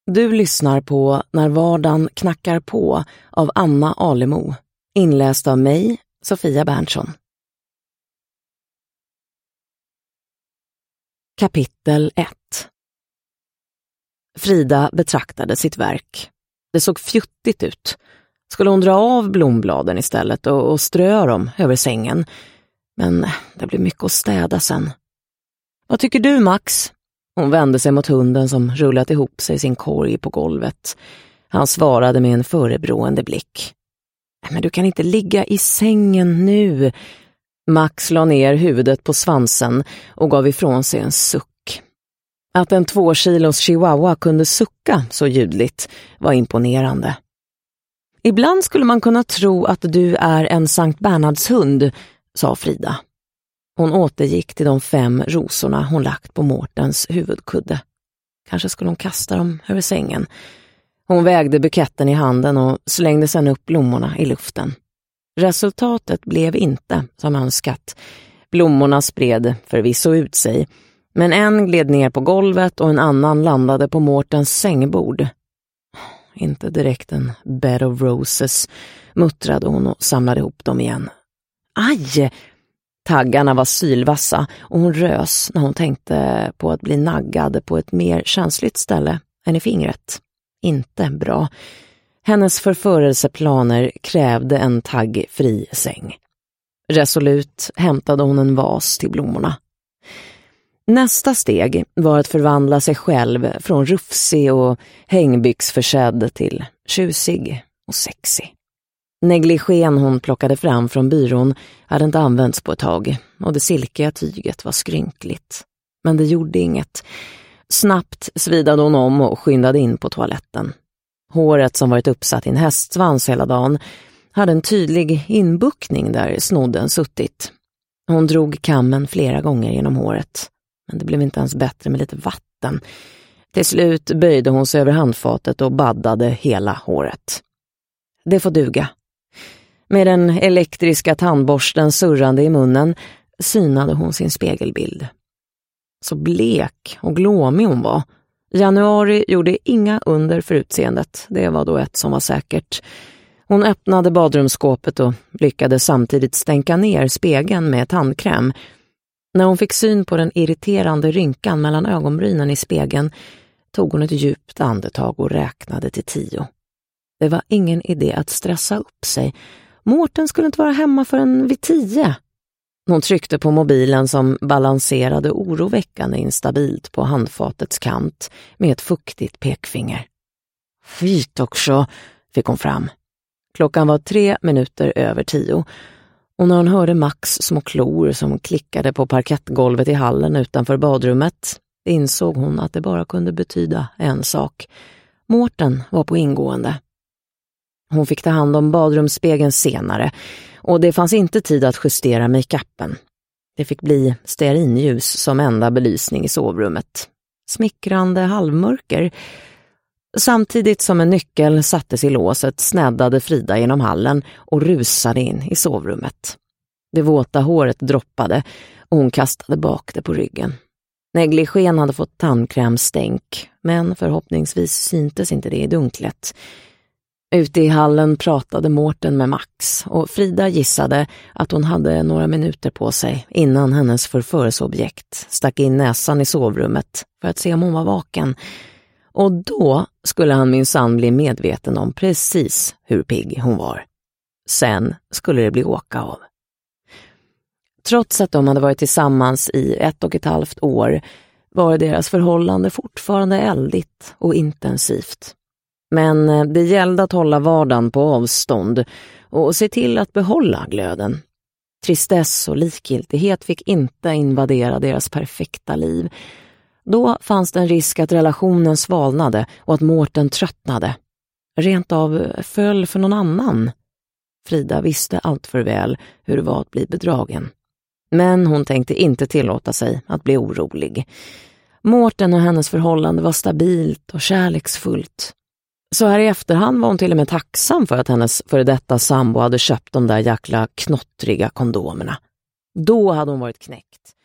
Du lyssnar på När vardagen knackar på av Anna Alemo, inläst av mig, Sofia Berntsson. Kapitel 1. Frida betraktade sitt verk. Det såg fjuttigt ut. Skulle hon dra av blombladen istället och strö dem över sängen? Men det blev mycket att städa sen. Vad tycker du, Max? Hon vände sig mot hunden som rullat ihop sig i sin korg på golvet. Han svarade med en förebrående blick. Men du kan inte ligga i sängen nu. Max la ner huvudet på svansen och gav ifrån sig en suck. Att en 2 kilos chihuahua kunde sucka så ljudligt var imponerande. Ibland skulle man kunna tro att du är en Sankt Bernhards hund, sa Frida. Hon återgick till de 5 rosorna hon lagt på Mårtens huvudkudde. Kanske skulle hon kasta dem över sängen. Hon vägde buketten i handen och slängde sedan upp blommorna i luften. Resultatet blev inte som önskat. Blommorna spred förvisso ut sig, men en gled ner på golvet och en annan landade på Mårtens sängbord. Inte direkt en bed of roses, muttrade hon och samlade ihop dem igen. Aj! Taggarna var sylvassa och hon rös när hon tänkte på att bli naggad på ett mer känsligt ställe än i fingret. Inte bra. Hennes förförelseplaner krävde en taggfri säng. Resolut hämtade hon en vas till blommorna. Nästa steg var att förvandla sig själv från rufsig och hängbyxförsedd till tjusig och sexig. Negligén hon plockade fram från byrån hade inte använts på ett tag och det silkiga tyget var skrynkligt. Men det gjorde inget. Snabbt svidade hon om och skyndade in på toaletten. Håret som varit uppsatt i en hästsvans hela dagen hade en tydlig inbuckning där snodden suttit. Hon drog kammen flera gånger genom håret, men det blev inte ens bättre med lite vatten. Till slut böjde hon sig över handfatet och baddade hela håret. Det får duga. Med den elektriska tandborsten surrande i munnen synade hon sin spegelbild. Så blek och glåmig hon var. Januari gjorde inga under för utseendet. Det var då ett som var säkert. Hon öppnade badrumsskåpet och lyckades samtidigt stänka ner spegeln med tandkräm. När hon fick syn på den irriterande rynkan mellan ögonbrynen i spegeln tog hon ett djupt andetag och räknade till 10. Det var ingen idé att stressa upp sig. Mårten skulle inte vara hemma förrän vid 10. Hon tryckte på mobilen som balanserade oroväckande instabilt på handfatets kant med ett fuktigt pekfinger. Fyt också, fick hon fram. Klockan var 3 minuter över 10 och när hon hörde Max små klor som klickade på parkettgolvet i hallen utanför badrummet insåg hon att det bara kunde betyda en sak. Mårten var på ingående. Hon fick ta hand om badrumsspegeln senare och det fanns inte tid att justera make-upen. Det fick bli stearinljus som enda belysning i sovrummet. Smickrande halvmörker. Samtidigt som en nyckel sattes i låset snäddade Frida genom hallen och rusade in i sovrummet. Det våta håret droppade och hon kastade bak det på ryggen. Negligén hade fått tandkrämstänk, men förhoppningsvis syntes inte det i dunklet. Ute i hallen pratade Mårten med Max och Frida gissade att hon hade några minuter på sig innan hennes förförelseobjekt stack in näsan i sovrummet för att se om hon var vaken. Och då skulle han minsann bli medveten om precis hur pigg hon var. Sen skulle det bli åka av. Trots att de hade varit tillsammans i 1,5 år var deras förhållande fortfarande eldigt och intensivt. Men det gällde att hålla vardagen på avstånd och se till att behålla glöden. Tristess och likgiltighet fick inte invadera deras perfekta liv. Då fanns det en risk att relationen svalnade och att Mårten tröttnade. Rent av föll för någon annan. Frida visste allt för väl hur det var att bli bedragen. Men hon tänkte inte tillåta sig att bli orolig. Mårten och hennes förhållande var stabilt och kärleksfullt. Så här i efterhand var hon till och med tacksam för att hennes före detta sambo hade köpt de där jäkla knottriga kondomerna. Då hade hon varit knäckt.